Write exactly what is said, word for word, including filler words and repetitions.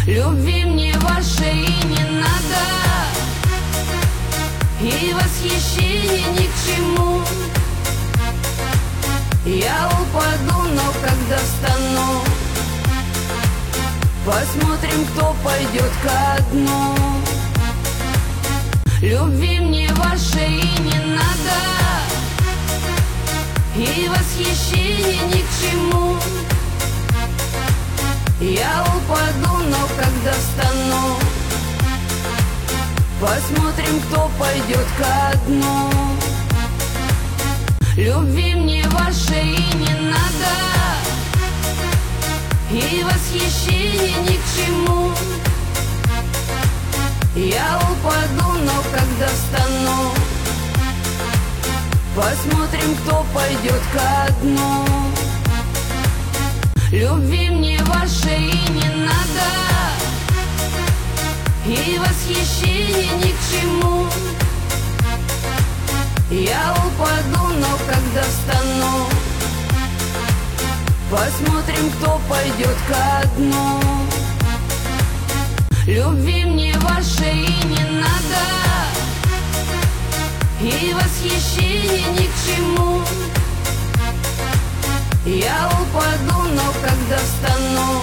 Любви мне вашей не надо, и восхищение ни к чему. Я упаду, но когда встану, посмотрим, кто пойдет ко дну. Любви мне вашей не надо, и восхищение ни к чему. Я упаду, но когда встану, посмотрим, кто пойдет ко дну. Любви мне вашей не надо, и восхищение ни к чему. Я упаду, но когда встану, посмотрим, кто пойдет ко дну. Любви мне вашей не надо, и восхищение ни к чему. Я упаду, но когда встану, посмотрим, кто пойдет ко дну. Любви мне вашей не надо, и восхищение ни к чему. Я упаду, но когда встану,